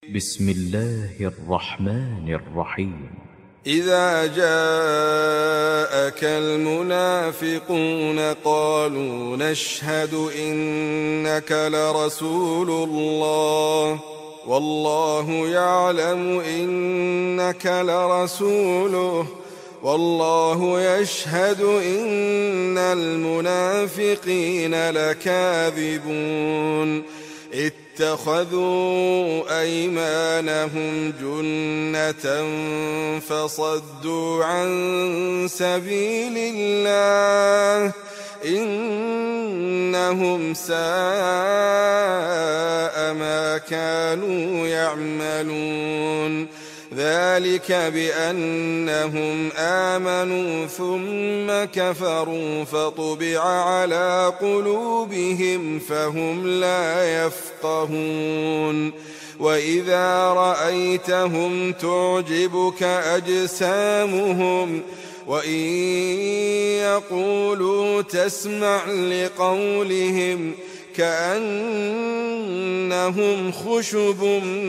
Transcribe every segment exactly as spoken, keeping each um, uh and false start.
بسم الله الرحمن الرحيم. إذا جاءك المنافقون قالوا نشهد إنك لرسول الله والله يعلم إنك لرسوله والله يشهد إن المنافقين لكاذبون اتخذوا أيمانهم جنة فصدوا عن سبيل الله إنهم ساء ما كانوا يعملون ذلك بأنهم آمنوا ثم كفروا فطبع على قلوبهم فهم لا يفقهون وإذا رأيتهم تعجبك أجسامهم وإن يقولوا تسمع لقولهم كأنهم خشب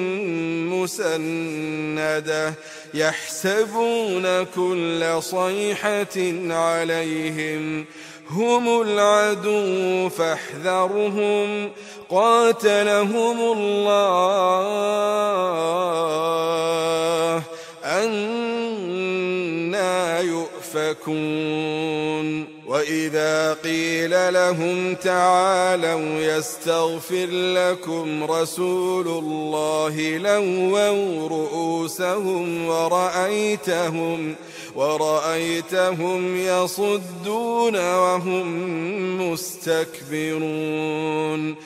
مسندة يحسبون كل صيحة عليهم هم العدو فاحذرهم قاتلهم الله أنى يؤفكون وإذا قيل لهم تعالوا يستغفر لكم رسول الله لووا رؤوسهم ورأيتهم ورأيتهم يصدون وهم مستكبرون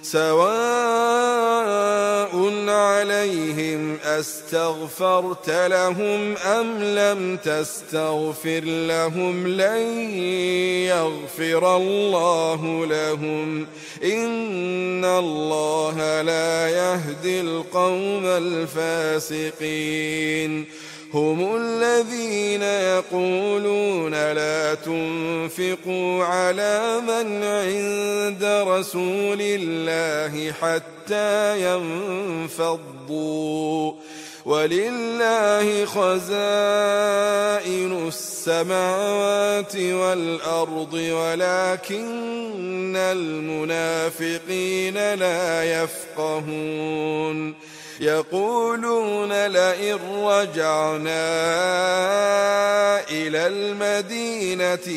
سواء عليهم أستغفرت لهم أم لم تستغفر لهم لن يغفر الله لهم إن الله لا يهدي القوم الفاسقين هم الذين يقولون لا تنفقوا على من عند رسول الله حتى ينفضوا ولله خزائن السماوات والأرض ولكن المنافقين لا يفقهون يقولون لئن رجعنا إلى المدينة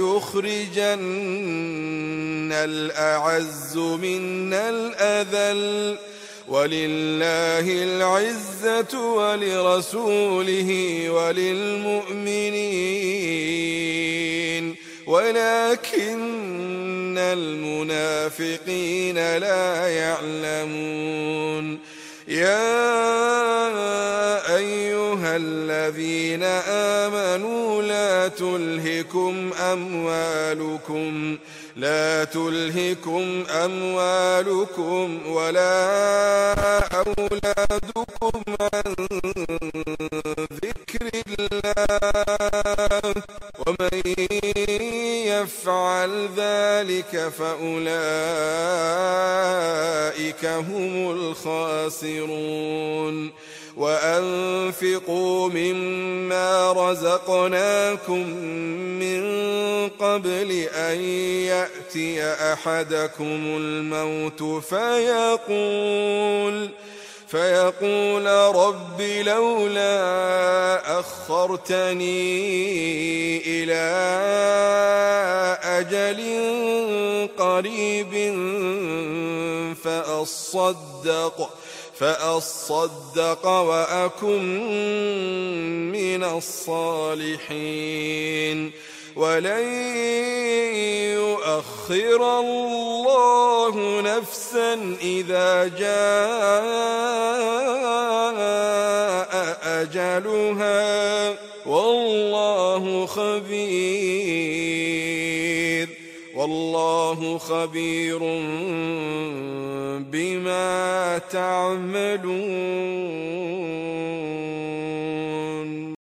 ليخرجن الأعز منا الأذل ولله العزة ولرسوله وللمؤمنين ولكن المنافقين لا يعلمون يا أيها الذين آمنوا لا تلهكم أموالكم لا تلهكم أموالكم ولا أولادكم عن ذكر الله ومن يفعل ذلك فأولئك هم الخاسرون وأنفقوا مما رزقناكم من قبل أن يأتي أحدكم الموت فيقول فيقول رب لولا أخرتني إلى أجل قريب فأصدق فأصدق وأكن من الصالحين ولن يؤخر الله نفسا إذا جاء أجلها والله خبير والله خبير بما تعملون.